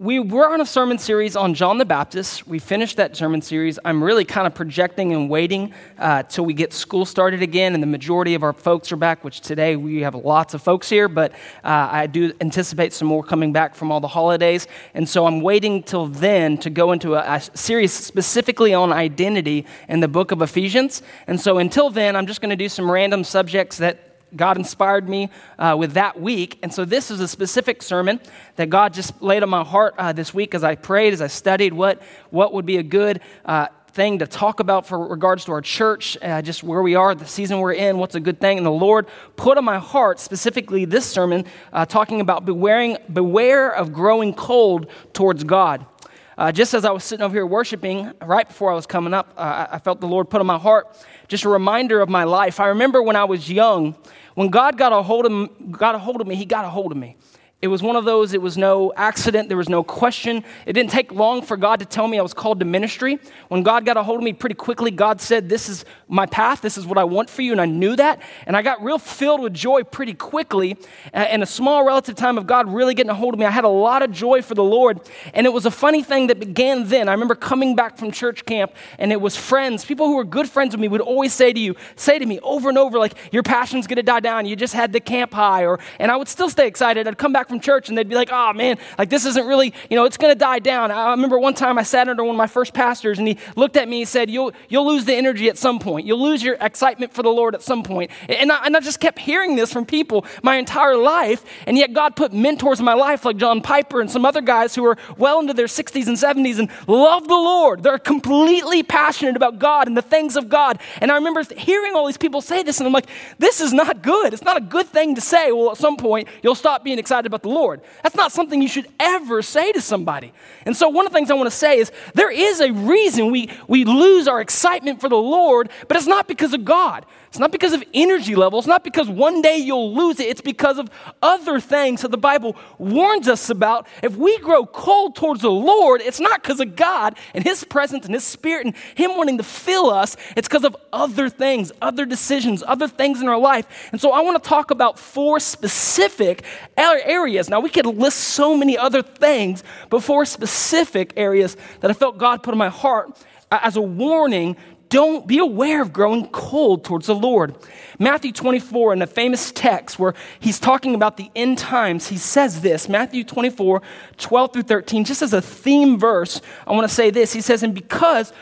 We were on a sermon series on John the Baptist. We finished that sermon series. I'm really kind of projecting and waiting till we get school started again and the majority of our folks are back, which today we have lots of folks here, but I do anticipate some more coming back from all the holidays. And so I'm waiting till then to go into a series specifically on identity in the book of Ephesians. And so until then, I'm just going to do some random subjects that God inspired me with that week. And so this is a specific sermon that God just laid on my heart this week as I prayed, as I studied what would be a good thing to talk about for regards to our church, just where we are, the season we're in, what's a good thing. And the Lord put on my heart specifically this sermon talking about beware of growing cold towards God. Just as I was sitting over here worshiping, right before I was coming up, I felt the Lord put on my heart just a reminder of my life. I remember when I was young, when God got a hold of me, he got a hold of me. It was one of those, it was no accident, there was no question. It didn't take long for God to tell me I was called to ministry. When God got a hold of me pretty quickly, God said, this is my path, this is what I want for you, and I knew that. And I got real filled with joy pretty quickly. In a small relative time of God really getting a hold of me, I had a lot of joy for the Lord. And it was a funny thing that began then. I remember coming back from church camp, and it was friends, people who were good friends with me would always say to me over and over, like, your passion's gonna die down, you just had the camp high, and I would still stay excited. I'd come back from church and they'd be like, oh man, like this isn't really, it's going to die down. I remember one time I sat under one of my first pastors and he looked at me and said, you'll lose the energy at some point. You'll lose your excitement for the Lord at some point. And I just kept hearing this from people my entire life. And yet God put mentors in my life like John Piper and some other guys who are well into their 60s and 70s and love the Lord. They're completely passionate about God and the things of God. And I remember hearing all these people say this and I'm like, this is not good. It's not a good thing to say. Well, at some point you'll stop being excited about the Lord. That's not something you should ever say to somebody. And so one of the things I want to say is there is a reason we lose our excitement for the Lord, but it's not because of God. It's not because of energy levels. It's not because one day you'll lose it. It's because of other things that the Bible warns us about. If we grow cold towards the Lord, it's not because of God and His presence and His Spirit and Him wanting to fill us. It's because of other things, other decisions, other things in our life. And so I want to talk about 4 specific areas. Now, we could list so many other things, but 4 specific areas that I felt God put in my heart as a warning. Don't be aware of growing cold towards the Lord. Matthew 24, in the famous text where he's talking about the end times, he says this, Matthew 24, 12 through 13, just as a theme verse, I want to say this. He says, and because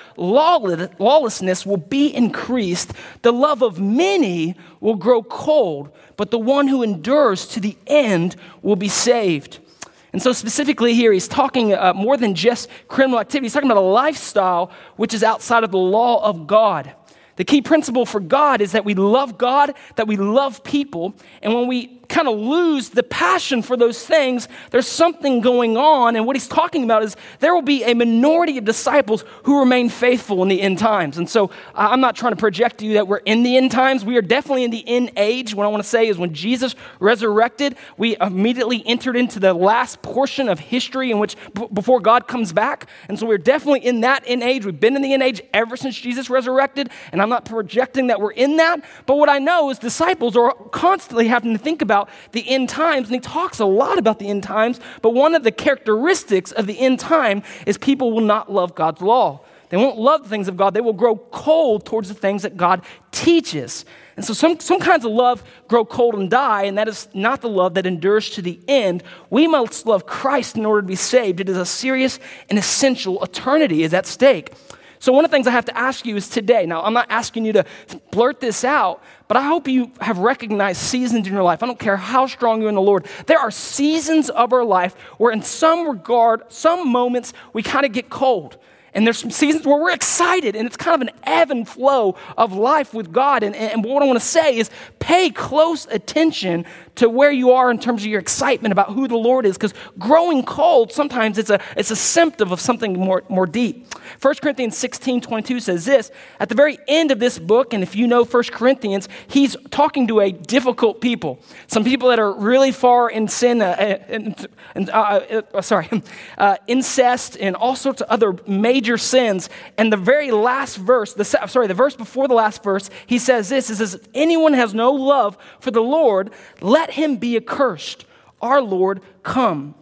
lawlessness will be increased, the love of many will grow cold, but the one who endures to the end will be saved. And so specifically here, he's talking more than just criminal activity. He's talking about a lifestyle which is outside of the law of God. The key principle for God is that we love God, that we love people, and when we kind of lose the passion for those things, there's something going on, and what he's talking about is there will be a minority of disciples who remain faithful in the end times. And so I'm not trying to project to you that we're in the end times. We are definitely in the end age. What I want to say is when Jesus resurrected, we immediately entered into the last portion of history in which before God comes back. And so we're definitely in that end age. We've been in the end age ever since Jesus resurrected, and I'm not projecting that we're in that. But what I know is disciples are constantly having to think about the end times, and he talks a lot about the end times, but one of the characteristics of the end time is people will not love God's law. They won't love the things of God. They will grow cold towards the things that God teaches. And so some kinds of love grow cold and die, and that is not the love that endures to the end. We must love Christ in order to be saved. It is a serious and essential eternity is at stake. So one of the things I have to ask you is today, now I'm not asking you to blurt this out, but I hope you have recognized seasons in your life. I don't care how strong you're in the Lord. There are seasons of our life where in some regard, some moments, we kind of get cold. And there's some seasons where we're excited, and it's kind of an ebb and flow of life with God. And what I want to say is pay close attention to where you are in terms of your excitement about who the Lord is, because growing cold, sometimes it's a symptom of something more deep. 1 Corinthians 16:22 says this, at the very end of this book, and if you know 1 Corinthians, he's talking to a difficult people, some people that are really far in sin, incest, and all sorts of other major sins. And the very last verse, the verse before the last verse, he says this, it says, if anyone has no love for the Lord, let him be accursed. Our Lord, come.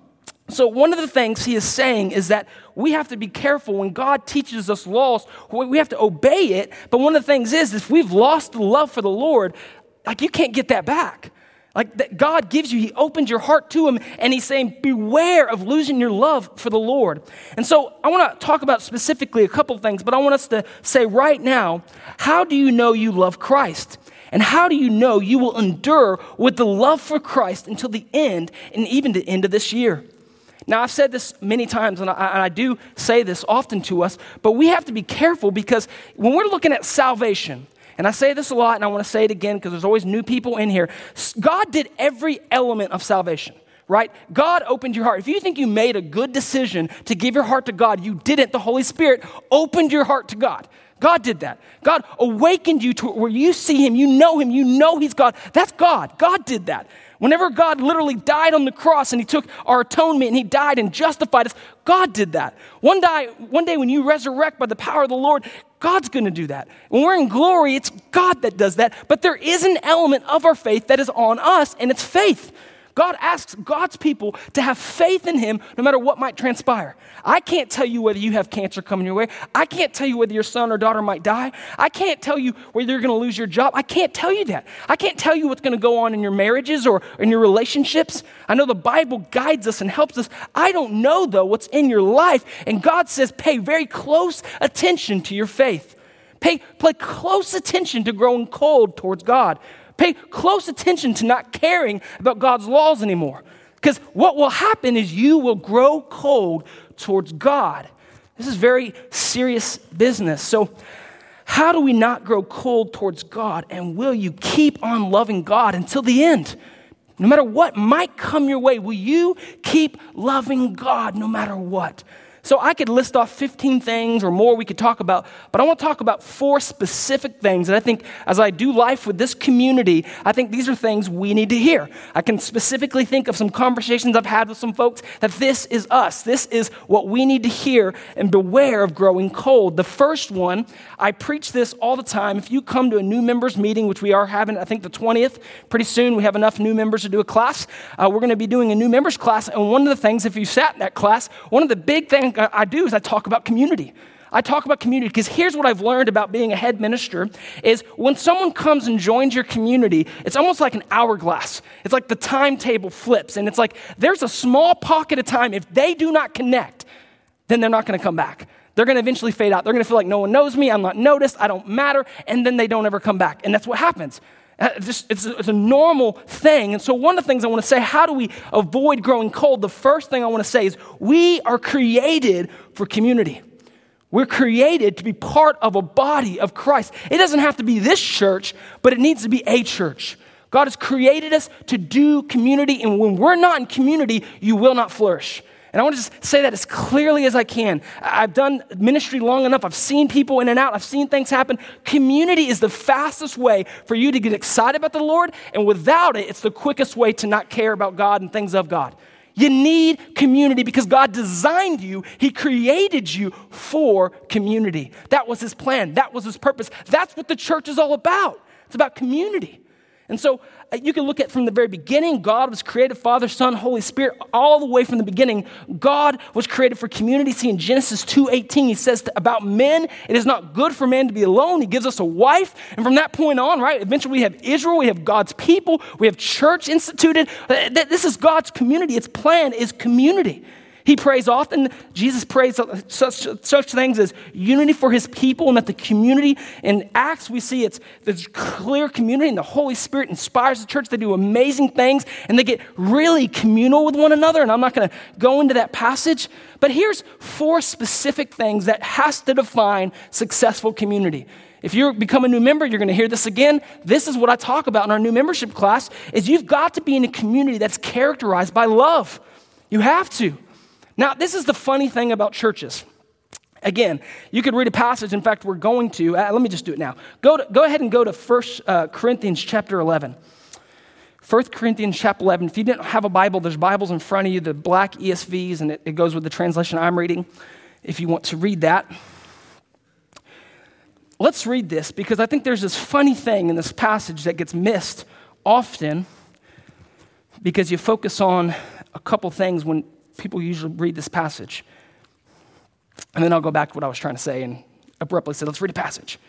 So one of the things he is saying is that we have to be careful when God teaches us laws, we have to obey it. But one of the things is if we've lost the love for the Lord, like you can't get that back. Like that God gives you, he opens your heart to him, and he's saying, beware of losing your love for the Lord. And so I want to talk about specifically a couple of things, but I want us to say right now, how do you know you love Christ? And how do you know you will endure with the love for Christ until the end, and even the end of this year? Now, I've said this many times, and I do say this often to us, but we have to be careful because when we're looking at salvation, and I say this a lot, and I want to say it again because there's always new people in here. God did every element of salvation, right? God opened your heart. If you think you made a good decision to give your heart to God, you didn't. The Holy Spirit opened your heart to God. God did that. God awakened you to where you see him, you know he's God. That's God. God did that. Whenever God literally died on the cross and he took our atonement and he died and justified us, God did that. One day when you resurrect by the power of the Lord, God's going to do that. When we're in glory, it's God that does that. But there is an element of our faith that is on us, and it's faith. God asks God's people to have faith in him no matter what might transpire. I can't tell you whether you have cancer coming your way. I can't tell you whether your son or daughter might die. I can't tell you whether you're going to lose your job. I can't tell you that. I can't tell you what's going to go on in your marriages or in your relationships. I know the Bible guides us and helps us. I don't know, though, what's in your life. And God says pay very close attention to your faith. Pay close attention to growing cold towards God. Pay close attention to not caring about God's laws anymore. Because what will happen is you will grow cold towards God. This is very serious business. So how do we not grow cold towards God? And will you keep on loving God until the end? No matter what might come your way, will you keep loving God no matter what? So I could list off 15 things or more we could talk about, but I want to talk about 4 specific things that I think as I do life with this community, I think these are things we need to hear. I can specifically think of some conversations I've had with some folks that this is us. This is what we need to hear, and beware of growing cold. The first one, I preach this all the time. If you come to a new members meeting, which we are having, I think the 20th, pretty soon we have enough new members to do a class. We're going to be doing a new members class, and one of the things, if you sat in that class, one of the big things I do is I talk about community. I talk about community because here's what I've learned about being a head minister is when someone comes and joins your community, it's almost like an hourglass. It's like the timetable flips, and it's like there's a small pocket of time. If they do not connect, then they're not going to come back. They're going to eventually fade out. They're going to feel like no one knows me, I'm not noticed, I don't matter, and then they don't ever come back. And that's what happens. It's a normal thing. And so one of the things I want to say, how do we avoid growing cold? The first thing I want to say is we are created for community. We're created to be part of a body of Christ. It doesn't have to be this church, but it needs to be a church. God has created us to do community, and when we're not in community, you will not flourish. And I want to just say that as clearly as I can. I've done ministry long enough. I've seen people in and out. I've seen things happen. Community is the fastest way for you to get excited about the Lord. And without it, it's the quickest way to not care about God and things of God. You need community because God designed you. He created you for community. That was his plan. That was his purpose. That's what the church is all about. It's about community. And so you can look at from the very beginning, God was created, Father, Son, Holy Spirit, all the way from the beginning. God was created for community. See, in Genesis 2:18, he says about men, it is not good for man to be alone. He gives us a wife. And from that point on, right, eventually we have Israel, we have God's people, we have church instituted. This is God's community. Its plan is community. He prays often. Jesus prays such things as unity for his people, and that the community in Acts, we see there's clear community, and the Holy Spirit inspires the church. They do amazing things, and they get really communal with one another, and I'm not going to go into that passage, but here's 4 specific things that has to define successful community. If you become a new member, you're going to hear this again. This is what I talk about in our new membership class, is you've got to be in a community that's characterized by love. You have to. Now, this is the funny thing about churches. Again, you could read a passage. In fact, we're going to. Let me just do it now. Go ahead and go to 1 Corinthians chapter 11. 1 Corinthians chapter 11. If you didn't have a Bible, there's Bibles in front of you, the black ESVs, and it goes with the translation I'm reading if you want to read that. Let's read this because I think there's this funny thing in this passage that gets missed often because you focus on a couple things when people usually read this passage. And then I'll go back to what I was trying to say and abruptly say, let's read a passage.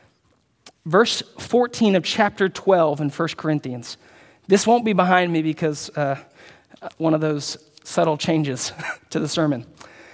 Verse 14 of chapter 12 in 1 Corinthians. This won't be behind me because one of those subtle changes to the sermon.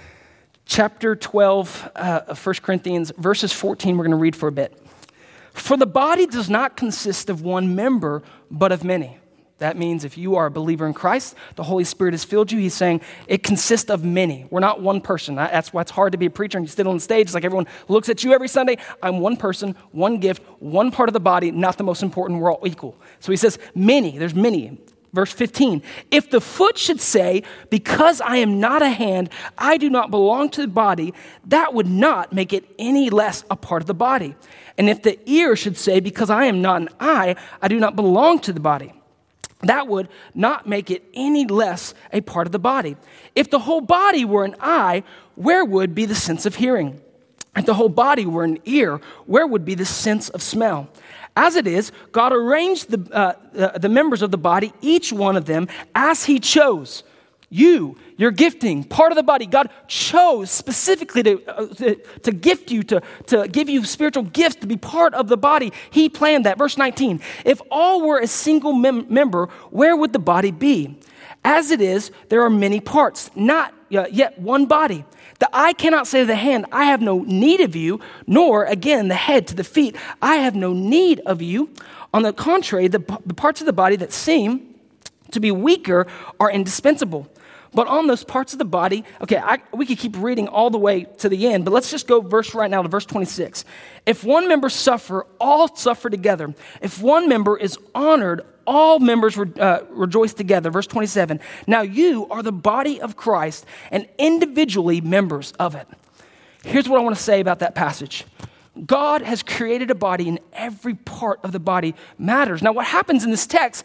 Chapter 12 of 1 Corinthians, verses 14, we're going to read for a bit. For the body does not consist of one member, but of many. That means if you are a believer in Christ, the Holy Spirit has filled you. He's saying it consists of many. We're not one person. That's why it's hard to be a preacher and you sit on the stage. It's like everyone looks at you every Sunday. I'm one person, one gift, one part of the body, not the most important. We're all equal. So he says many. There's many. Verse 15, if the foot should say, because I am not a hand, I do not belong to the body, that would not make it any less a part of the body. And if the ear should say, because I am not an eye, I do not belong to the body, that would not make it any less a part of the body. If the whole body were an eye, where would be the sense of hearing? If the whole body were an ear, where would be the sense of smell? As it is, God arranged the members of the body, each one of them, as he chose. Your gifting, part of the body, God chose specifically to gift you, to give you spiritual gifts, to be part of the body. He planned that. Verse 19, if all were a single member, where would the body be? As it is, there are many parts, not yet one body. The eye cannot say to the hand, I have no need of you, nor, again, the head to the feet, I have no need of you. On the contrary, the parts of the body that seem to be weaker are indispensable. But on those parts of the body, we could keep reading all the way to the end, but let's just go right now to verse 26. If one member suffer, all suffer together. If one member is honored, all members rejoice together. Verse 27, now you are the body of Christ and individually members of it. Here's what I want to say about that passage. God has created a body, and every part of the body matters. Now, what happens in this text,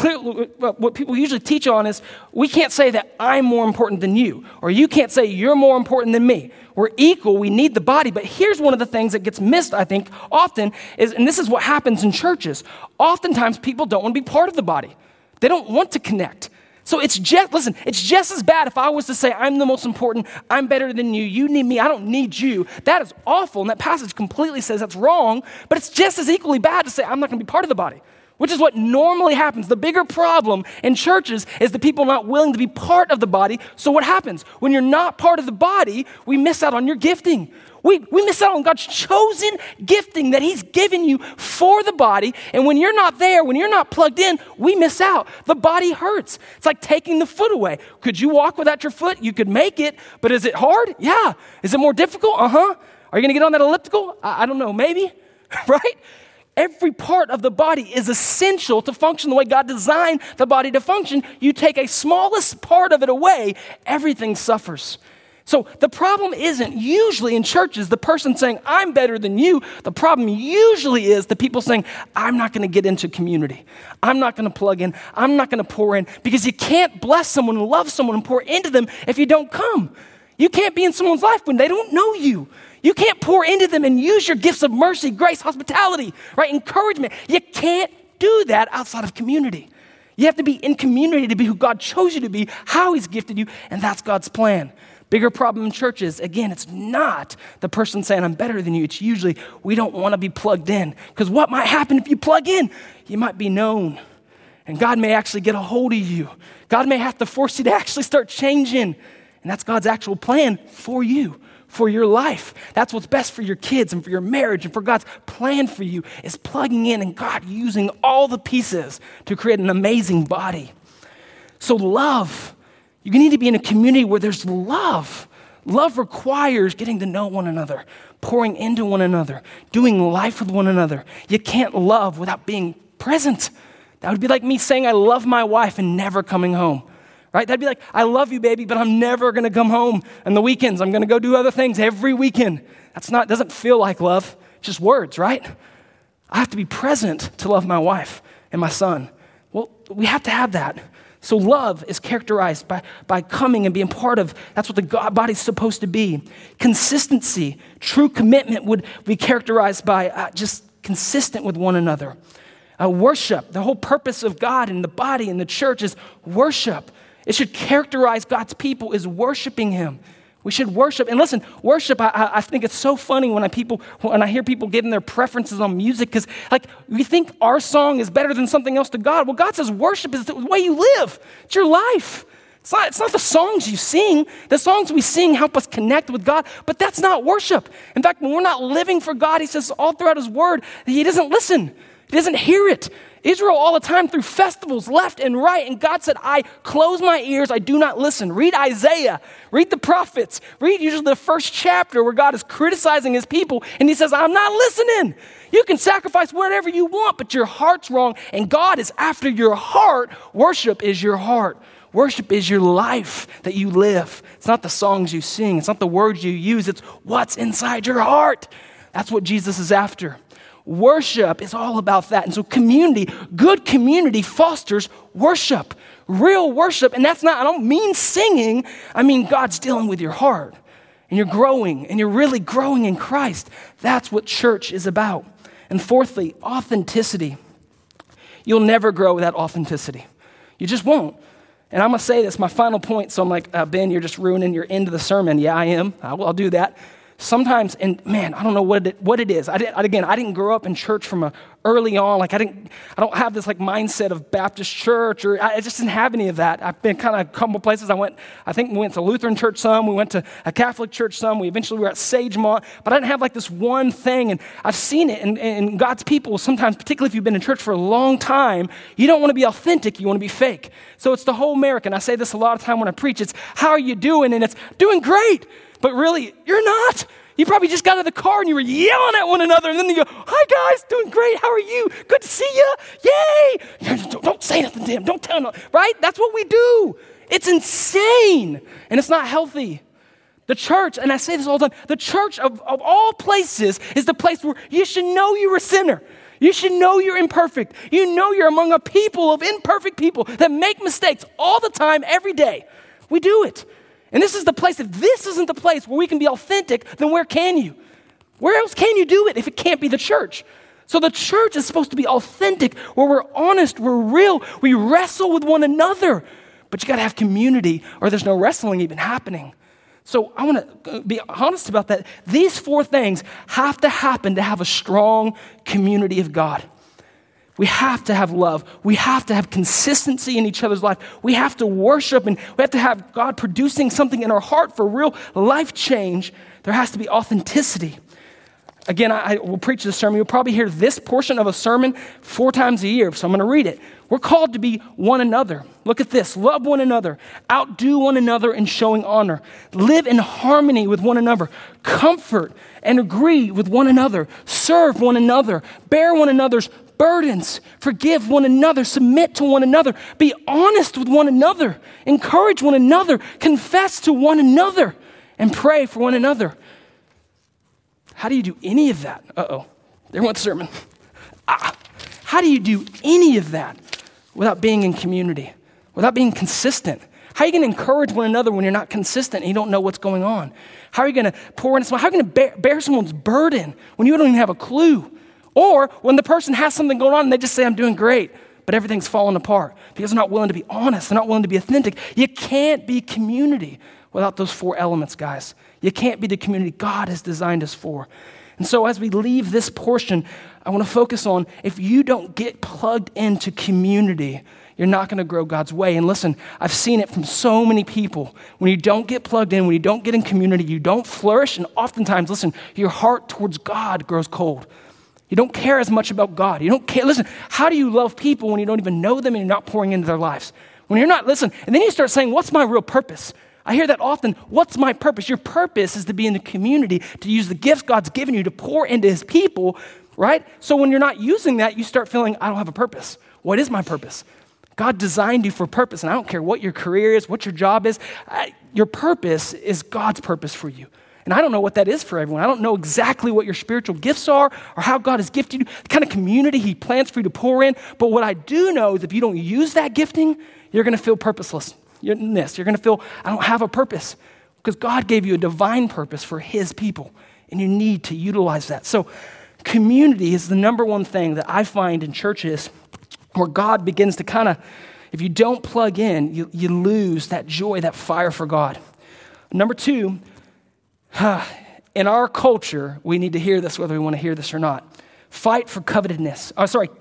what people usually teach on is, we can't say that I'm more important than you, or you can't say you're more important than me. We're equal, we need the body, but here's one of the things that gets missed, I think, often, and this is what happens in churches. Oftentimes, people don't want to be part of the body. They don't want to connect. So it's just as bad if I was to say, I'm the most important, I'm better than you, you need me, I don't need you. That is awful, and that passage completely says that's wrong, but it's just as equally bad to say, I'm not going to be part of the body, which is what normally happens. The bigger problem in churches is the people not willing to be part of the body. So what happens? When you're not part of the body, we miss out on your gifting. We miss out on God's chosen gifting that he's given you for the body. And when you're not there, when you're not plugged in, we miss out. The body hurts. It's like taking the foot away. Could you walk without your foot? You could make it, but is it hard? Yeah. Is it more difficult? Uh-huh. Are you going to get on that elliptical? I don't know, maybe, right? Every part of the body is essential to function the way God designed the body to function. You take a smallest part of it away, everything suffers. So the problem isn't usually in churches the person saying, I'm better than you. The problem usually is the people saying, I'm not going to get into community. I'm not going to plug in. I'm not going to pour in, because you can't bless someone and love someone and pour into them if you don't come. You can't be in someone's life when they don't know you. You can't pour into them and use your gifts of mercy, grace, hospitality, right? Encouragement. You can't do that outside of community. You have to be in community to be who God chose you to be, how he's gifted you, and that's God's plan. Bigger problem in churches, again, it's not the person saying, I'm better than you. It's usually we don't want to be plugged in, because what might happen if you plug in? You might be known, and God may actually get a hold of you. God may have to force you to actually start changing, and that's God's actual plan for you, for your life. That's what's best for your kids and for your marriage, and for God's plan for you is plugging in and God using all the pieces to create an amazing body. So love. You need to be in a community where there's love. Love requires getting to know one another, pouring into one another, doing life with one another. You can't love without being present. That would be like me saying I love my wife and never coming home, right? That'd be like, I love you, baby, but I'm never going to come home on the weekends. I'm going to go do other things every weekend. Doesn't feel like love. It's just words, right? I have to be present to love my wife and my son. Well, we have to have that. So love is characterized by coming and being part of, that's what the body's supposed to be. Consistency, true commitment would be characterized by just consistent with one another. Worship, the whole purpose of God and the body and the church is worship. It should characterize God's people is worshiping him. We should worship. And listen, worship, I think it's so funny when I hear people giving their preferences on music, because we think our song is better than something else to God. Well, God says worship is the way you live. It's your life. It's not the songs you sing. The songs we sing help us connect with God, but that's not worship. In fact, when we're not living for God, he says all throughout his word, he doesn't listen. He doesn't hear it. Israel all the time through festivals, left and right, and God said, I close my ears, I do not listen. Read Isaiah, read the prophets, read usually the first chapter where God is criticizing his people, and he says, I'm not listening. You can sacrifice whatever you want, but your heart's wrong, and God is after your heart. Worship is your heart. Worship is your life that you live. It's not the songs you sing. It's not the words you use. It's what's inside your heart. That's what Jesus is after. Worship is all about that. And so good community fosters worship, real worship. And I don't mean singing. I mean God's dealing with your heart. And you're growing, and you're really growing in Christ. That's what church is about. And fourthly, authenticity. You'll never grow without authenticity. You just won't. And I'm going to say this, my final point. So I'm like, Ben, you're just ruining your end of the sermon. Yeah, I am. I'll do that. Sometimes, and man, I don't know what it is. I didn't grow up in church from early on. I don't have this mindset of Baptist church, or I just didn't have any of that. I've been kind of a couple places. I think we went to Lutheran church some. We went to a Catholic church some. We eventually were at Sagemont. But I didn't have this one thing. And I've seen it. And God's people, sometimes, particularly if you've been in church for a long time, you don't want to be authentic. You want to be fake. So it's the whole American. I say this a lot of time when I preach. It's, how are you doing? And it's, doing great. But really, you're not. You probably just got out of the car and you were yelling at one another, and then you go, hi guys, doing great, how are you? Good to see you, yay! Don't say nothing to him, don't tell him, right? That's what we do. It's insane, and it's not healthy. The church, and I say this all the time, the church of all places is the place where you should know you're a sinner. You should know you're imperfect. You know you're among a people of imperfect people that make mistakes all the time, every day. We do it. And this is the place. If this isn't the place where we can be authentic, then where can you? Where else can you do it if it can't be the church? So the church is supposed to be authentic, where we're honest, we're real, we wrestle with one another. But you got to have community, or there's no wrestling even happening. So I want to be honest about that. These four things have to happen to have a strong community of God. We have to have love. We have to have consistency in each other's life. We have to worship, and we have to have God producing something in our heart for real life change. There has to be authenticity. Again, I will preach this sermon. You'll probably hear this portion of a sermon 4 times a year, so I'm going to read it. We're called to be one another. Look at this. Love one another. Outdo one another in showing honor. Live in harmony with one another. Comfort and agree with one another. Serve one another. Bear one another's burdens, forgive one another, submit to one another, be honest with one another, encourage one another, confess to one another, and pray for one another. How do you do any of that? There went the sermon. How do you do any of that without being in community, without being consistent? How are you going to encourage one another when you're not consistent and you don't know what's going on? How are you going to pour into someone? How are you going to bear someone's burden when you don't even have a clue? Or when the person has something going on and they just say, I'm doing great, but everything's falling apart because they're not willing to be honest. They're not willing to be authentic. You can't be community without those 4 elements, guys. You can't be the community God has designed us for. And so as we leave this portion, I want to focus on, if you don't get plugged into community, you're not going to grow God's way. And listen, I've seen it from so many people. When you don't get plugged in, when you don't get in community, you don't flourish. And oftentimes, listen, your heart towards God grows cold. You don't care as much about God. You don't care. Listen, how do you love people when you don't even know them and you're not pouring into their lives? When you're not, listen, and then you start saying, what's my real purpose? I hear that often. What's my purpose? Your purpose is to be in the community, to use the gifts God's given you to pour into his people, right? So when you're not using that, you start feeling, I don't have a purpose. What is my purpose? God designed you for purpose, and I don't care what your career is, what your job is. Your purpose is God's purpose for you. And I don't know what that is for everyone. I don't know exactly what your spiritual gifts are or how God has gifted you, the kind of community he plans for you to pour in. But what I do know is if you don't use that gifting, you're going to feel purposeless. You're going to feel, I don't have a purpose. Because God gave you a divine purpose for his people. And you need to utilize that. So community is the number one thing that I find in churches where God begins to kind of, If you don't plug in, you lose that joy, that fire for God. Number two, in our culture, we need to hear this whether we want to hear this or not. Fight for contentment.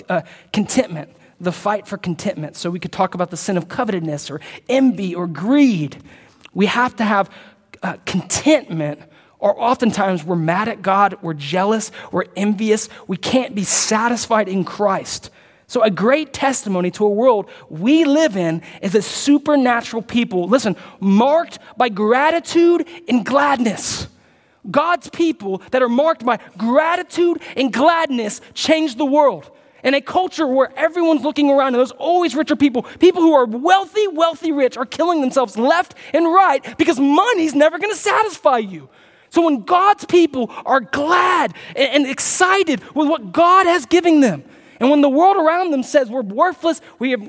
The fight for contentment. So we could talk about the sin of covetousness or envy or greed. We have to have contentment, or oftentimes we're mad at God, we're jealous, we're envious. We can't be satisfied in Christ. So a great testimony to a world we live in is a supernatural people, listen, marked by gratitude and gladness. God's people that are marked by gratitude and gladness change the world. In a culture where everyone's looking around and there's always richer people who are wealthy, rich are killing themselves left and right because money's never going to satisfy you. So when God's people are glad and excited with what God has given them, and when the world around them says we're worthless,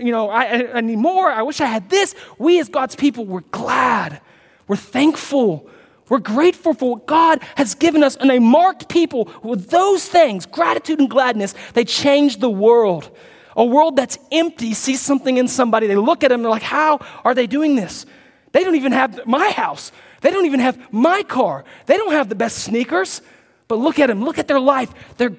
I need more, I wish I had this, we as God's people, we're glad, we're thankful, we're grateful for what God has given us, and a marked people with those things, gratitude and gladness, they change the world. A world that's empty sees something in somebody. They look at them and they're like, how are they doing this? They don't even have my house. They don't even have my car. They don't have the best sneakers. But look at them. Look at their life. They're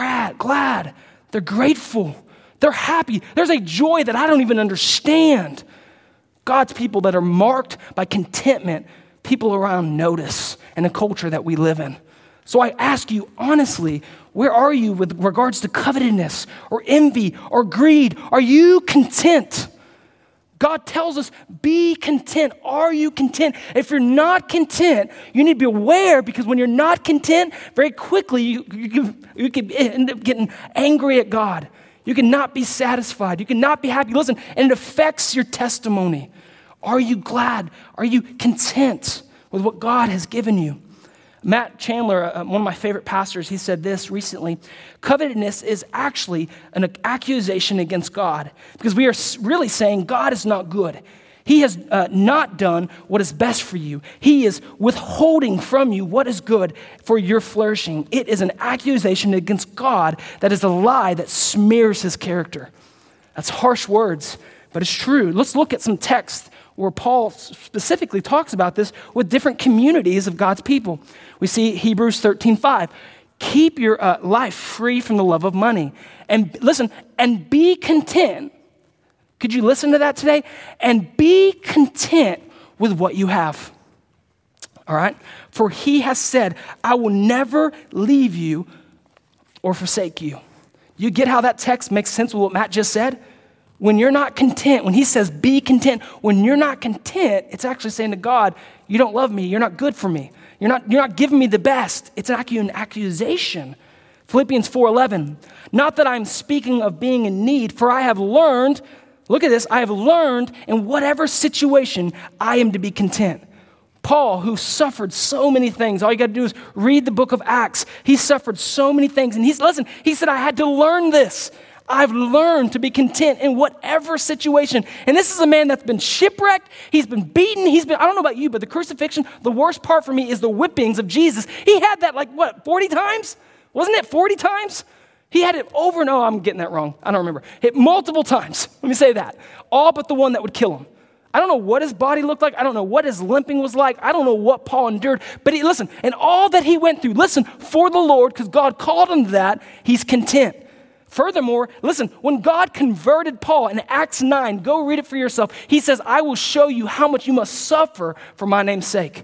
glad. They're grateful. They're happy. There's a joy that I don't even understand. God's people that are marked by contentment, people around notice in the culture that we live in. So I ask you honestly, where are you with regards to covetousness or envy or greed? Are you content? God tells us, be content. Are you content? If you're not content, you need to be aware, because when you're not content, very quickly you can end up getting angry at God. You cannot be satisfied. You cannot be happy. Listen, and it affects your testimony. Are you glad? Are you content with what God has given you? Matt Chandler, one of my favorite pastors, he said this recently: covetousness is actually an accusation against God, because we are really saying God is not good. He has not done what is best for you. He is withholding from you what is good for your flourishing. It is an accusation against God that is a lie that smears his character. That's harsh words, but it's true. Let's look at some text where Paul specifically talks about this with different communities of God's people. We see Hebrews 13:5. Keep your life free from the love of money. And listen, and be content. Could you listen to that today? And be content with what you have. All right? For he has said, I will never leave you or forsake you. You get how that text makes sense with what Matt just said? When you're not content, when he says be content, when you're not content, it's actually saying to God, you don't love me, you're not good for me. You're not giving me the best. It's actually an accusation. Philippians 4:11. Not that I'm speaking of being in need, for I have learned, look at this, I have learned in whatever situation I am to be content. Paul, who suffered so many things, all you got to do is read the book of Acts. He suffered so many things. And he said, I had to learn this. I've learned to be content in whatever situation. And this is a man that's been shipwrecked. He's been beaten. I don't know about you, but the crucifixion, the worst part for me is the whippings of Jesus. He had that 40 times? Wasn't it 40 times? He had it over and over. I'm getting that wrong. I don't remember. Hit multiple times. Let me say that. All but the one that would kill him. I don't know what his body looked like. I don't know what his limping was like. I don't know what Paul endured. But listen, and all that he went through, listen, for the Lord, because God called him to that, he's content. Furthermore, listen, when God converted Paul in Acts 9, go read it for yourself. He says, I will show you how much you must suffer for my name's sake.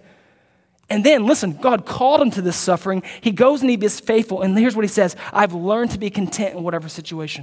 And then, listen, God called him to this suffering. He goes and he is faithful. And here's what he says: I've learned to be content in whatever situation.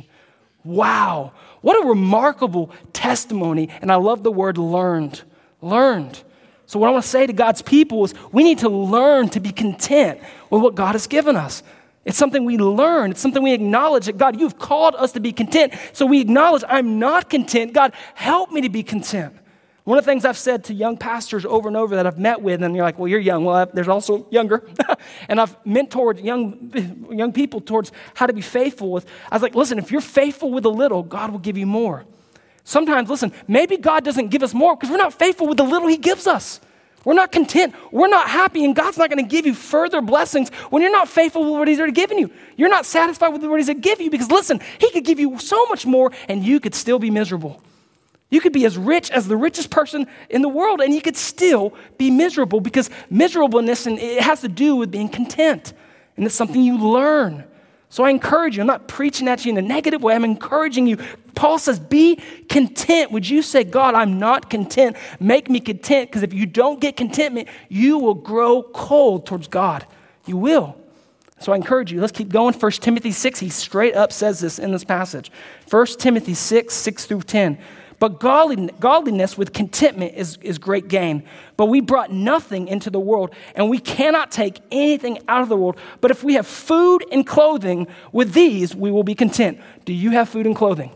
Wow. What a remarkable testimony. And I love the word learned. Learned. So what I want to say to God's people is we need to learn to be content with what God has given us. It's something we learn. It's something we acknowledge that, God, you've called us to be content. So we acknowledge I'm not content. God, help me to be content. One of the things I've said to young pastors over and over that I've met with, and you're like, well, you're young. Well, there's also younger. And I've mentored young people towards how to be faithful with. I was like, listen, if you're faithful with a little, God will give you more. Sometimes, listen, maybe God doesn't give us more because we're not faithful with the little he gives us. We're not content. We're not happy, and God's not going to give you further blessings when you're not faithful with what he's already given you. You're not satisfied with what he's going to give you because, listen, he could give you so much more, and you could still be miserable. You could be as rich as the richest person in the world, and you could still be miserable, because miserableness, and it has to do with being content, and it's something you learn. So I encourage you. I'm not preaching at you in a negative way. I'm encouraging you. Paul says, be content. Would you say, God, I'm not content. Make me content, because if you don't get contentment, you will grow cold towards God. You will. So I encourage you. Let's keep going. 1 Timothy 6, he straight up says this in this passage. 1 Timothy 6 through 10. But godliness with contentment is great gain. But we brought nothing into the world, and we cannot take anything out of the world. But if we have food and clothing, with these we will be content. Do you have food and clothing?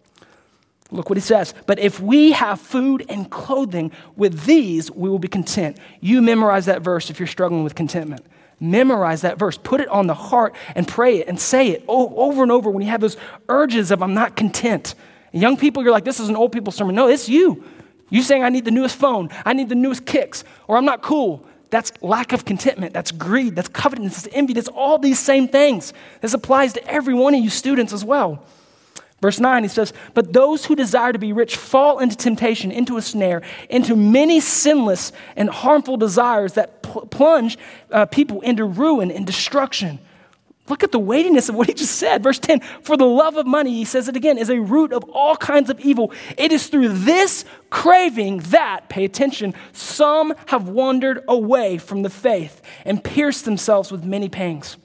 Look what he says. But if we have food and clothing, with these we will be content. You memorize that verse if you're struggling with contentment. Memorize that verse. Put it on the heart and pray it and say it over and over when you have those urges of I'm not content. Young people, you're like, this is an old people sermon. No, it's you. You saying I need the newest phone, I need the newest kicks, or I'm not cool. That's lack of contentment. That's greed. That's covetousness. That's envy. That's all these same things. This applies to every one of you students as well. Verse 9, he says, but those who desire to be rich fall into temptation, into a snare, into many sinless and harmful desires that plunge people into ruin and destruction. Look at the weightiness of what he just said. Verse 10, for the love of money, he says it again, is a root of all kinds of evil. It is through this craving that, pay attention, some have wandered away from the faith and pierced themselves with many pangs.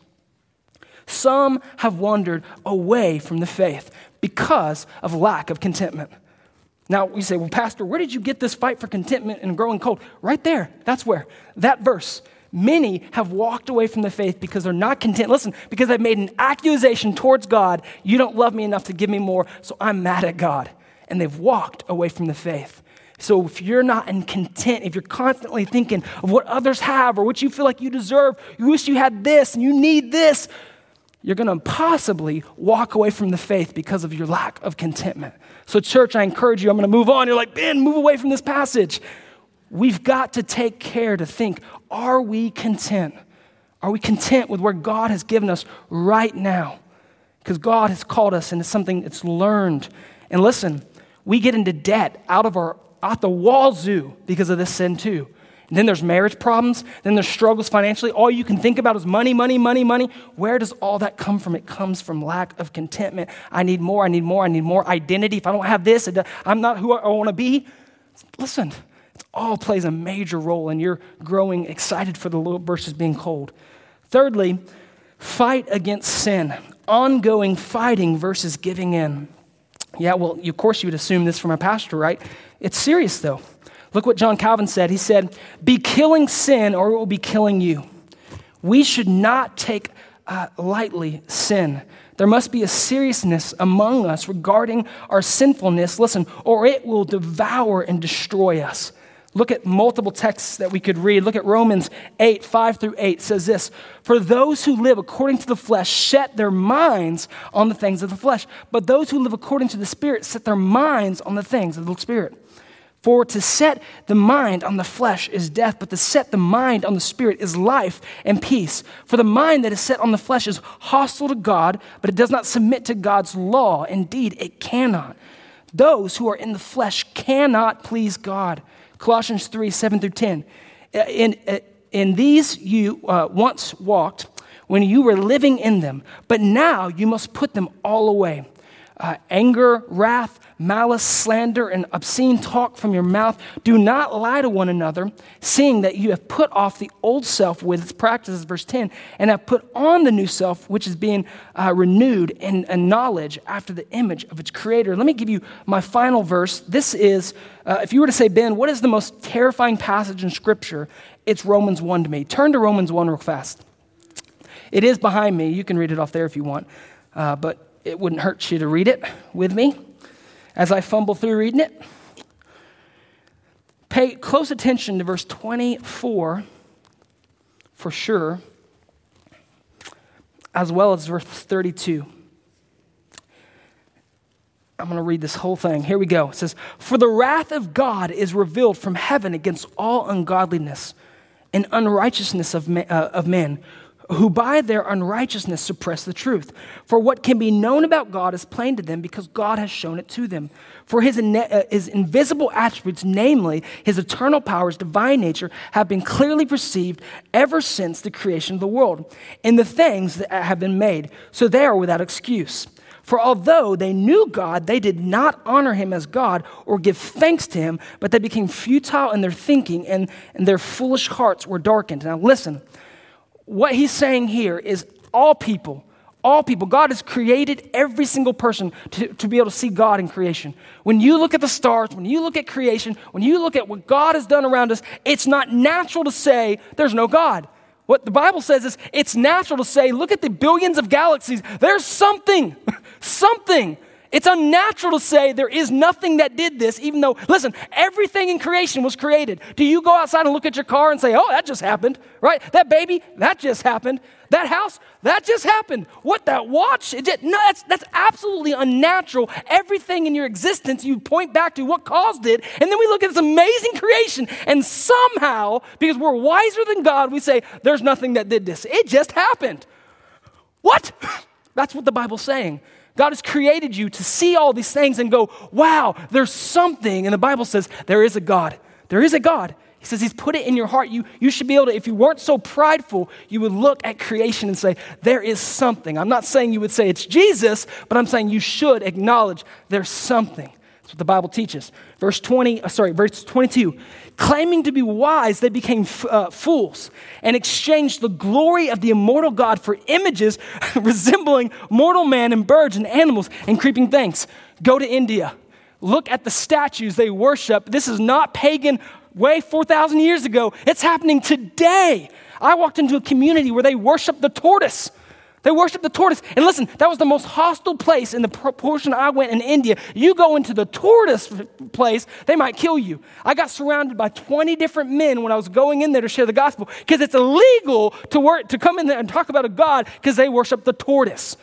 Some have wandered away from the faith because of lack of contentment. Now, you say, well, Pastor, where did you get this fight for contentment and growing cold? Right there. That's where. That verse. Many have walked away from the faith because they're not content. Listen, because they've made an accusation towards God. You don't love me enough to give me more, so I'm mad at God. And they've walked away from the faith. So if you're not in content, if you're constantly thinking of what others have or what you feel like you deserve, you wish you had this and you need this, you're going to possibly walk away from the faith because of your lack of contentment. So church, I encourage you, I'm going to move on. You're like, Ben, move away from this passage. We've got to take care to think, are we content? Are we content with where God has given us right now? Because God has called us into something that's learned. And listen, we get into debt out the wazoo because of this sin too. And then there's marriage problems. Then there's struggles financially. All you can think about is money, money, money, money. Where does all that come from? It comes from lack of contentment. I need more, I need more, I need more identity. If I don't have this, I'm not who I want to be. Listen. All plays a major role in your growing excited for the little verses being cold. Thirdly, fight against sin. Ongoing fighting versus giving in. Yeah, well, of course you would assume this from a pastor, right? It's serious though. Look what John Calvin said. He said, be killing sin or it will be killing you. We should not take lightly sin. There must be a seriousness among us regarding our sinfulness, listen, or it will devour and destroy us. Look at multiple texts that we could read. Look at Romans 8, 5 through 8. It says this, for those who live according to the flesh set their minds on the things of the flesh, but those who live according to the Spirit set their minds on the things of the Spirit. For to set the mind on the flesh is death, but to set the mind on the Spirit is life and peace. For the mind that is set on the flesh is hostile to God, but it does not submit to God's law. Indeed, it cannot. Those who are in the flesh cannot please God. Colossians 3, 7 through 10. In these you once walked when you were living in them, but now you must put them all away. Anger, wrath, malice, slander, and obscene talk from your mouth. Do not lie to one another, seeing that you have put off the old self with its practices, verse 10, and have put on the new self, which is being renewed in knowledge after the image of its creator. Let me give you my final verse. This is, if you were to say, Ben, what is the most terrifying passage in Scripture? It's Romans 1 to me. Turn to Romans 1 real fast. It is behind me. You can read it off there if you want, but it wouldn't hurt you to read it with me as I fumble through reading it. Pay close attention to verse 24 for sure, as well as verse 32. I'm going to read this whole thing. Here we go. It says, for the wrath of God is revealed from heaven against all ungodliness and unrighteousness of men who by their unrighteousness suppress the truth. For what can be known about God is plain to them because God has shown it to them. For his invisible attributes, namely his eternal powers, divine nature, have been clearly perceived ever since the creation of the world in the things that have been made. So they are without excuse. For although they knew God, they did not honor him as God or give thanks to him, but they became futile in their thinking and their foolish hearts were darkened. Now listen, what he's saying here is all people. God has created every single person to be able to see God in creation. When you look at the stars, when you look at creation, when you look at what God has done around us, it's not natural to say there's no God. What the Bible says is it's natural to say, look at the billions of galaxies. There's something. It's unnatural to say there is nothing that did this, even though, listen, everything in creation was created. Do you go outside and look at your car and say, oh, that just happened, right? That baby, that just happened. That house, that just happened. What, that watch? No, that's absolutely unnatural. Everything in your existence, you point back to what caused it, and then we look at this amazing creation, and somehow, because we're wiser than God, we say, there's nothing that did this. It just happened. What? That's what the Bible's saying. God has created you to see all these things and go, wow, there's something. And the Bible says there is a God. There is a God. He says he's put it in your heart. You should be able to, if you weren't so prideful, you would look at creation and say, there is something. I'm not saying you would say it's Jesus, but I'm saying you should acknowledge there's something. That's what the Bible teaches. Verse 22. Claiming to be wise, they became fools and exchanged the glory of the immortal God for images resembling mortal man and birds and animals and creeping things. Go to India. Look at the statues they worship. This is not pagan way 4,000 years ago. It's happening today. I walked into a community where they worship the tortoise. They worship the tortoise. And listen, that was the most hostile place in the portion I went in India. You go into the tortoise place, they might kill you. I got surrounded by 20 different men when I was going in there to share the gospel because it's illegal to come in there and talk about a God because they worship the tortoise.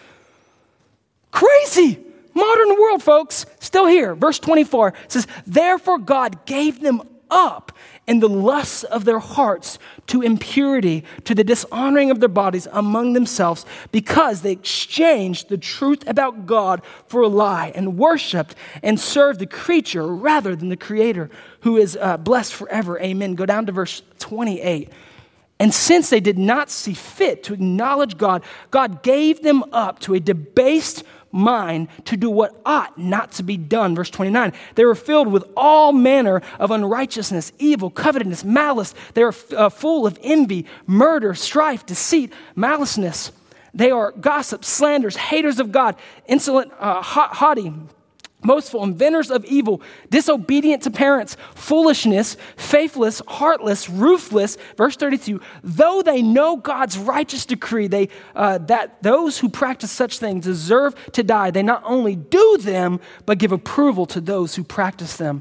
Crazy. Modern world, folks. Still here. Verse 24 says, therefore God gave them up in the lusts of their hearts to impurity, to the dishonoring of their bodies among themselves, because they exchanged the truth about God for a lie and worshiped and served the creature rather than the Creator, who is blessed forever. Amen. Go down to verse 28. And since they did not see fit to acknowledge God, God gave them up to a debased mind to do what ought not to be done. Verse 29, they were filled with all manner of unrighteousness, evil, covetousness, malice. They are full of envy, murder, strife, deceit, maliceness. They are gossips, slanders, haters of God, insolent, haughty, boastful, inventors of evil, disobedient to parents, foolishness, faithless, heartless, ruthless. Verse 32, though they know God's righteous decree that those who practice such things deserve to die, they not only do them, but give approval to those who practice them.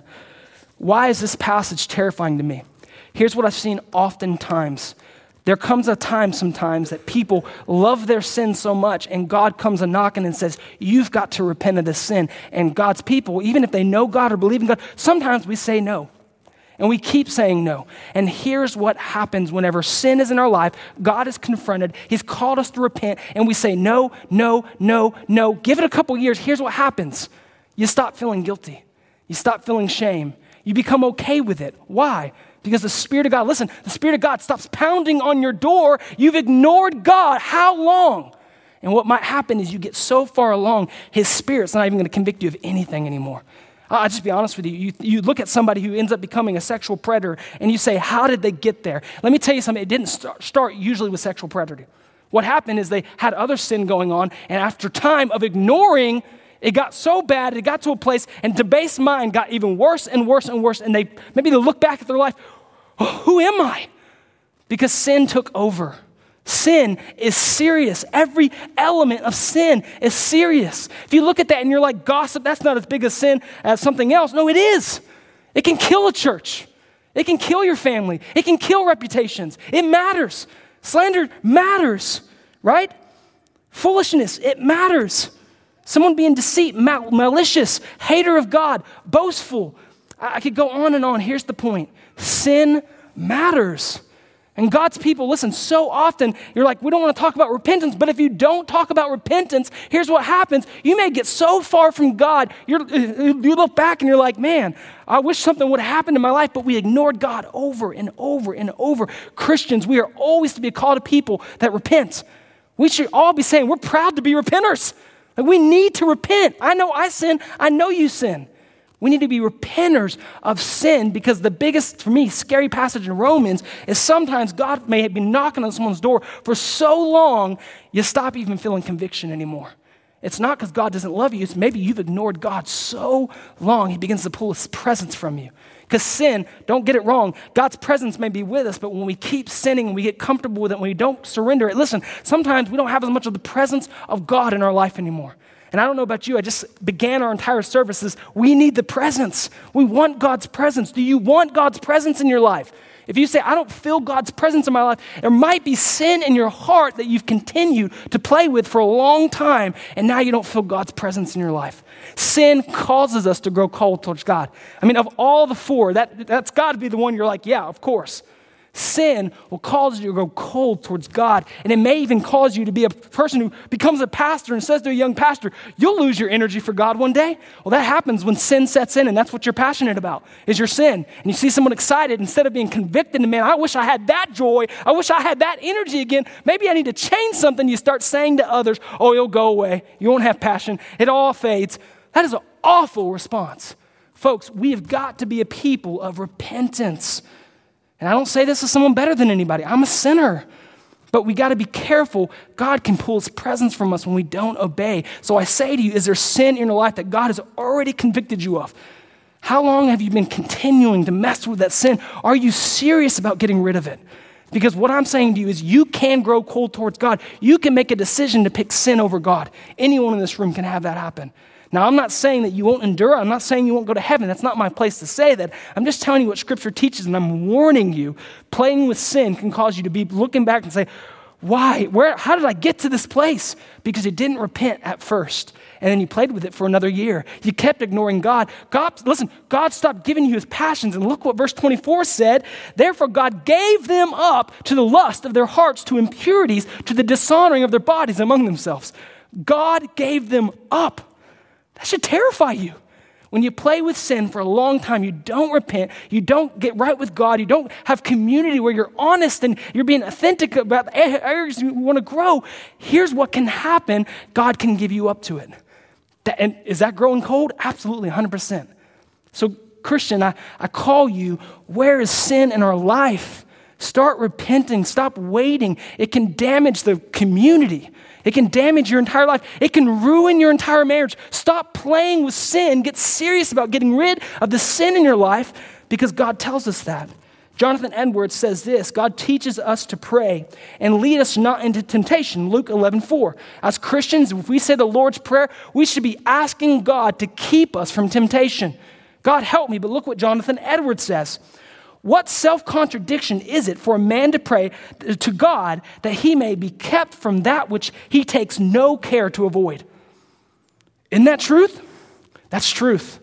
Why is this passage terrifying to me? Here's what I've seen oftentimes. There comes a time sometimes that people love their sin so much and God comes a knocking and says, you've got to repent of this sin. And God's people, even if they know God or believe in God, sometimes we say no. And we keep saying no. And here's what happens whenever sin is in our life. God is confronted. He's called us to repent. And we say no, no, no, no. Give it a couple years. Here's what happens. You stop feeling guilty. You stop feeling shame. You become okay with it. Why? Because the Spirit of God, listen, the Spirit of God stops pounding on your door. You've ignored God. How long? And what might happen is you get so far along, His Spirit's not even going to convict you of anything anymore. I'll just be honest with you. You look at somebody who ends up becoming a sexual predator and you say, how did they get there? Let me tell you something. It didn't start usually with sexual predator. What happened is they had other sin going on, and after time of ignoring, it got so bad, it got to a place, and debased mind got even worse and worse and worse, and they look back at their life, oh, who am I? Because sin took over. Sin is serious. Every element of sin is serious. If you look at that and you're like, gossip, that's not as big a sin as something else. No, it is. It can kill a church. It can kill your family. It can kill reputations. It matters. Slander matters, right? Foolishness, it matters. Someone being deceit, malicious, hater of God, boastful. I could go on and on. Here's the point. Sin matters. And God's people, listen, so often you're like, we don't want to talk about repentance, but if you don't talk about repentance, here's what happens. You may get so far from God, you look back and you're like, man, I wish something would have happened in my life, but we ignored God over and over and over. Christians, we are always to be called to people that repent. We should all be saying, we're proud to be repenters. Like, we need to repent. I know I sin. I know you sin. We need to be repenters of sin, because the biggest, for me, scary passage in Romans is sometimes God may have been knocking on someone's door for so long, you stop even feeling conviction anymore. It's not because God doesn't love you. It's maybe you've ignored God so long, he begins to pull his presence from you. Because sin, don't get it wrong, God's presence may be with us, but when we keep sinning and we get comfortable with it, when we don't surrender it, listen, sometimes we don't have as much of the presence of God in our life anymore. And I don't know about you, I just began our entire services. We need the presence. We want God's presence. Do you want God's presence in your life? If you say, I don't feel God's presence in my life, there might be sin in your heart that you've continued to play with for a long time, and now you don't feel God's presence in your life. Sin causes us to grow cold towards God. I mean, of all the four, that's got to be the one you're like, yeah, of course. Sin will cause you to go cold towards God, and it may even cause you to be a person who becomes a pastor and says to a young pastor, you'll lose your energy for God one day. Well, that happens when sin sets in, and that's what you're passionate about, is your sin. And you see someone excited, instead of being convicted, and man, I wish I had that joy. I wish I had that energy again. Maybe I need to change something. You start saying to others, oh, you'll go away. You won't have passion. It all fades. That is an awful response. Folks, we have got to be a people of repentance. And I don't say this as someone better than anybody. I'm a sinner. But we got to be careful. God can pull his presence from us when we don't obey. So I say to you, is there sin in your life that God has already convicted you of? How long have you been continuing to mess with that sin? Are you serious about getting rid of it? Because what I'm saying to you is you can grow cold towards God. You can make a decision to pick sin over God. Anyone in this room can have that happen. Now, I'm not saying that you won't endure. I'm not saying you won't go to heaven. That's not my place to say that. I'm just telling you what Scripture teaches, and I'm warning you. Playing with sin can cause you to be looking back and say, why? How did I get to this place? Because you didn't repent at first, and then you played with it for another year. You kept ignoring God. God stopped giving you his passions, and look what verse 24 said. Therefore, God gave them up to the lust of their hearts, to impurities, to the dishonoring of their bodies among themselves. God gave them up. That should terrify you. When you play with sin for a long time, you don't repent, you don't get right with God, you don't have community where you're honest and you're being authentic about the areas you want to grow, here's what can happen. God can give you up to it. And is that growing cold? Absolutely, 100%. So Christian, I call you, where is sin in our life? Start repenting, stop waiting. It can damage the community. It can damage your entire life. It can ruin your entire marriage. Stop playing with sin. Get serious about getting rid of the sin in your life, because God tells us that. Jonathan Edwards says this: God teaches us to pray and lead us not into temptation, Luke 11:4. As Christians, if we say the Lord's Prayer, we should be asking God to keep us from temptation. God help me, but look what Jonathan Edwards says. What self-contradiction is it for a man to pray to God that he may be kept from that which he takes no care to avoid? Isn't that truth? That's truth.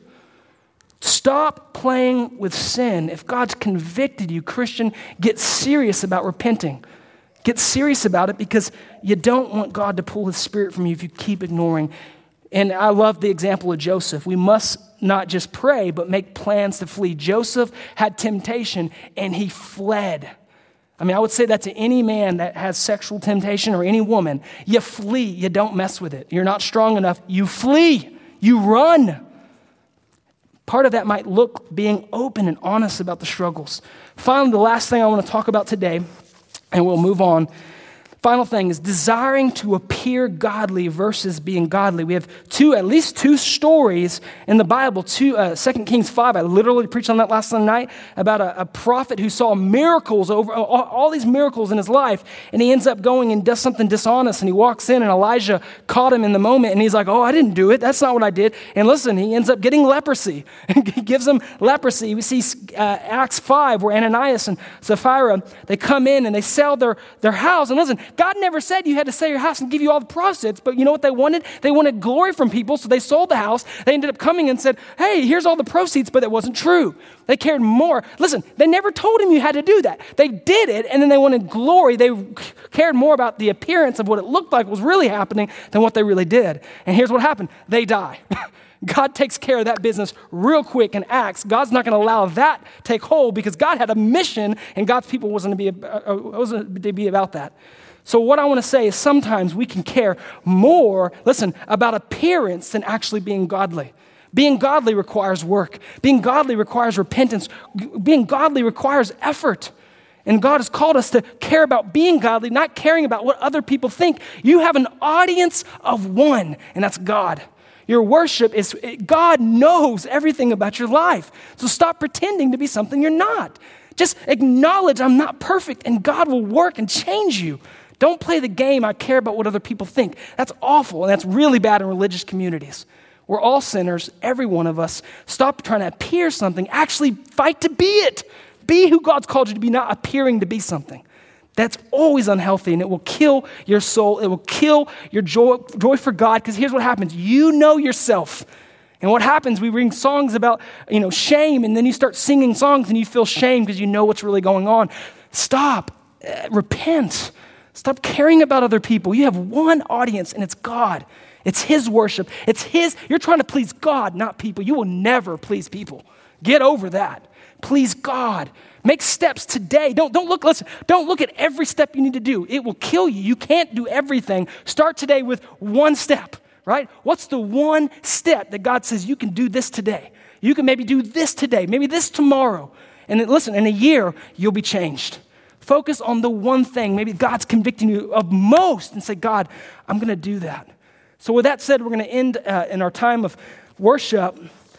Stop playing with sin. If God's convicted you, Christian, get serious about repenting. Get serious about it, because you don't want God to pull his spirit from you if you keep ignoring. And I love the example of Joseph. We must not just pray, but make plans to flee. Joseph had temptation, and he fled. I mean, I would say that to any man that has sexual temptation, or any woman. You flee. You don't mess with it. You're not strong enough. You flee. You run. Part of that might look being open and honest about the struggles. Finally, the last thing I want to talk about today, and we'll move on. Final thing is desiring to appear godly versus being godly. We have at least two stories in the Bible. 2 Kings 5. I literally preached on that last Sunday night about a prophet who saw miracles, over all these miracles in his life, and he ends up going and does something dishonest, and he walks in, and Elijah caught him in the moment, and he's like, oh, I didn't do it. That's not what I did. And listen, he ends up getting leprosy. He gives him leprosy. We see Acts 5 where Ananias and Sapphira, they come in and they sell their house. And listen, God never said you had to sell your house and give you all the profits, but you know what they wanted? They wanted glory from people, so they sold the house. They ended up coming and said, hey, here's all the proceeds, but that wasn't true. They cared more. Listen, they never told him you had to do that. They did it, and then they wanted glory. They cared more about the appearance of what it looked like was really happening than what they really did. And here's what happened. They die. God takes care of that business real quick and acts. God's not going to allow that take hold because God had a mission and God's people wasn't to be about that. So what I want to say is sometimes we can care more, listen, about appearance than actually being godly. Being godly requires work. Being godly requires repentance. Being godly requires effort. And God has called us to care about being godly, not caring about what other people think. You have an audience of one, and that's God. Your worship is, God knows everything about your life. So stop pretending to be something you're not. Just acknowledge I'm not perfect and God will work and change you. Don't play the game, I care about what other people think. That's awful and that's really bad in religious communities. We're all sinners, every one of us. Stop trying to appear something. Actually fight to be it. Be who God's called you to be, not appearing to be something. That's always unhealthy, and it will kill your soul. It will kill your joy for God, because here's what happens. You know yourself. And what happens, we bring songs about, shame, and then you start singing songs, and you feel shame because you know what's really going on. Stop. Repent. Stop caring about other people. You have one audience, and it's God. It's his worship. You're trying to please God, not people. You will never please people. Get over that. Please God. Make steps today. Don't look at every step you need to do. It will kill you. You can't do everything. Start today with one step, right? What's the one step that God says you can do this today? You can maybe do this today, maybe this tomorrow. And then, listen, in a year, you'll be changed. Focus on the one thing maybe God's convicting you of most and say, God, I'm going to do that. So with that said, we're going to end in our time of worship.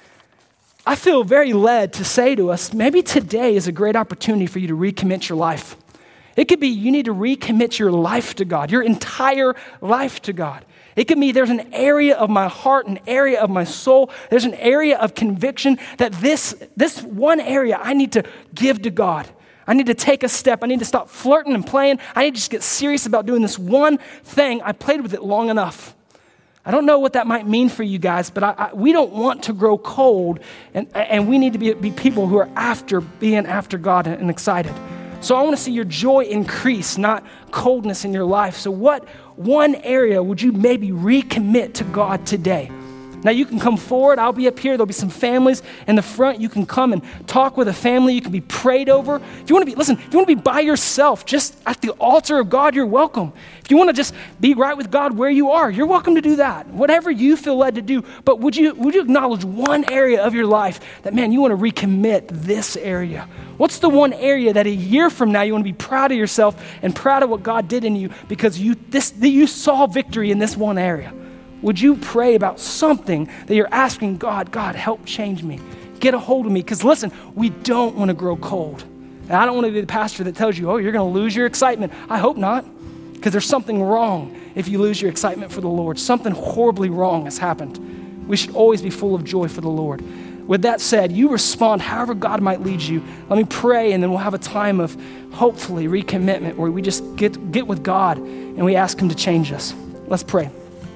I feel very led to say to us, maybe today is a great opportunity for you to recommit your life. It could be you need to recommit your life to God, your entire life to God. It could be there's an area of my heart, an area of my soul, there's an area of conviction that this one area I need to give to God. I need to take a step. I need to stop flirting and playing. I need to just get serious about doing this one thing. I played with it long enough. I don't know what that might mean for you guys, but we don't want to grow cold, and we need to be people who are being after God and excited. So I want to see your joy increase, not coldness in your life. So what one area would you maybe recommit to God today? Now you can come forward. I'll be up here. There'll be some families in the front. You can come and talk with a family. You can be prayed over. If you want to be by yourself, just at the altar of God, you're welcome. If you want to just be right with God where you are, you're welcome to do that. Whatever you feel led to do. But would you acknowledge one area of your life that, man, you want to recommit this area? What's the one area that a year from now you want to be proud of yourself and proud of what God did in you because you saw victory in this one area? Would you pray about something that you're asking God, help change me. Get a hold of me. Because listen, we don't want to grow cold. And I don't want to be the pastor that tells you, you're going to lose your excitement. I hope not. Because there's something wrong if you lose your excitement for the Lord. Something horribly wrong has happened. We should always be full of joy for the Lord. With that said, you respond however God might lead you. Let me pray, and then we'll have a time of hopefully recommitment where we just get with God and we ask him to change us. Let's pray.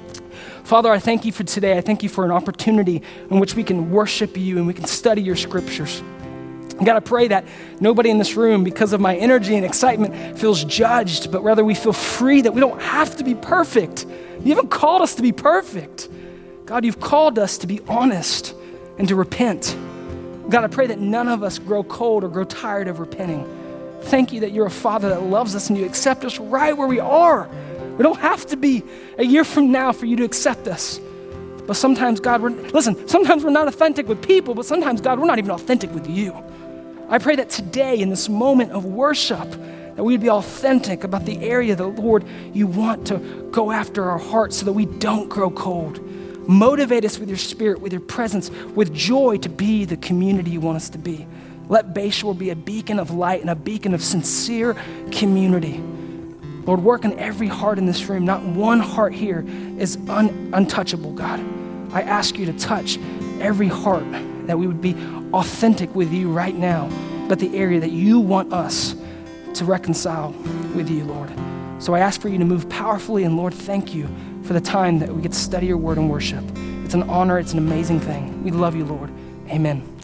Father, I thank you for today. I thank you for an opportunity in which we can worship you and we can study your scriptures. God, I pray that nobody in this room, because of my energy and excitement, feels judged, but rather we feel free that we don't have to be perfect. You haven't called us to be perfect. God, you've called us to be honest and to repent. God, I pray that none of us grow cold or grow tired of repenting. Thank you that you're a Father that loves us and you accept us right where we are. We don't have to be a year from now for you to accept us. But sometimes, God, sometimes we're not authentic with people, but sometimes, God, we're not even authentic with you. I pray that today, in this moment of worship, that we'd be authentic about the area that, Lord, you want to go after our hearts so that we don't grow cold. Motivate us with your spirit, with your presence, with joy to be the community you want us to be. Let Bayshore be a beacon of light and a beacon of sincere community. Lord, work in every heart in this room. Not one heart here is untouchable, God. I ask you to touch every heart, that we would be authentic with you right now, but the area that you want us to reconcile with you, Lord. So I ask for you to move powerfully, and Lord, thank you for the time that we get to study your word and worship. It's an honor. It's an amazing thing. We love you, Lord. Amen.